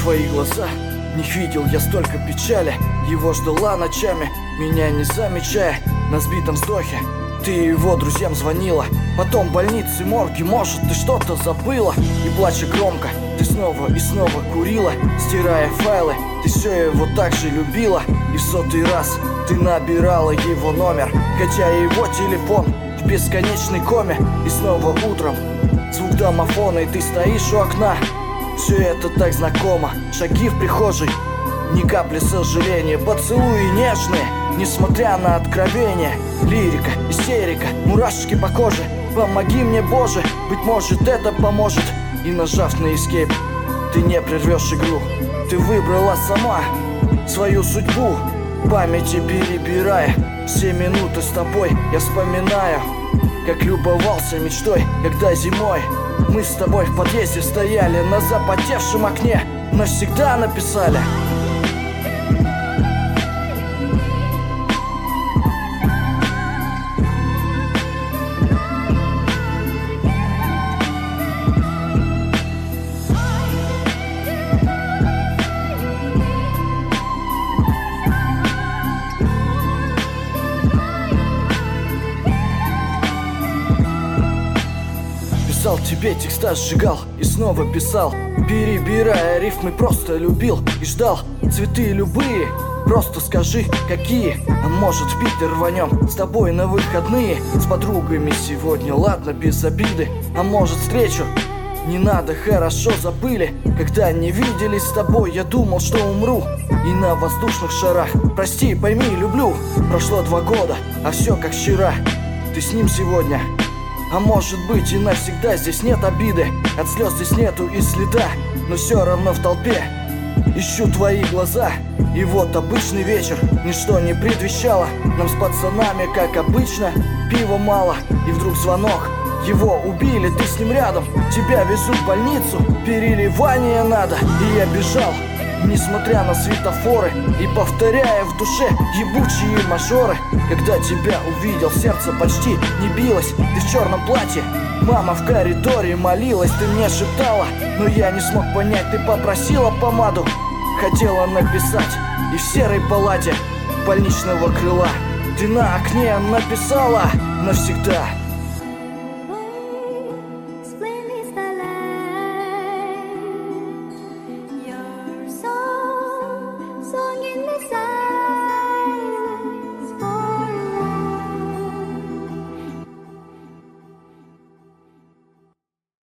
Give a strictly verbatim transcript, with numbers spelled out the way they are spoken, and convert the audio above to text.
твои глаза. Не видел я столько печали. Его ждала ночами, меня не замечая. На сбитом вздохе ты его друзьям звонила. Потом больницы, морги, может, ты что-то забыла. И плача громко, ты снова и снова курила. Стирая файлы, ты все его так же любила. И в сотый раз ты набирала его номер, хотя его телефон в бесконечной коме. И снова утром звук домофона, и ты стоишь у окна. Все это так знакомо. Шаги в прихожей, ни капли сожаления. Поцелуи нежные, несмотря на откровение. Лирика, истерика, мурашки по коже. Помоги мне, Боже, быть может это поможет. И нажав на escape, ты не прервешь игру. Ты выбрала сама свою судьбу, в памяти перебирая все минуты с тобой. Я вспоминаю, как любовался мечтой, когда зимой мы с тобой в подъезде стояли на запотевшем окне, навсегда написали. Писал тебе текста, сжигал и снова писал, перебирая рифмы, просто любил и ждал. Цветы любые, просто скажи, какие. А может, в Питер рванем с тобой на выходные. С подругами сегодня, ладно, без обиды. А может, встречу не надо, хорошо забыли. Когда не виделись с тобой, я думал, что умру. И на воздушных шарах, прости, пойми, люблю. Прошло два года, а все как вчера. Ты с ним сегодня, а может быть и навсегда. Здесь нет обиды, от слез здесь нету и следа. Но все равно в толпе ищу твои глаза. И вот обычный вечер, ничто не предвещало. Нам с пацанами, как обычно, пива мало. И вдруг звонок, его убили, ты с ним рядом. Тебя везут в больницу, переливание надо. И я бежал, несмотря на светофоры, и повторяя в душе ебучие мажоры. Когда тебя увидел, сердце почти не билось. Ты в черном платье, мама в коридоре молилась. Ты мне шептала, но я не смог понять. Ты попросила помаду, хотела написать. И в серой палате больничного крыла ты на окне написала навсегда. Song in the sun.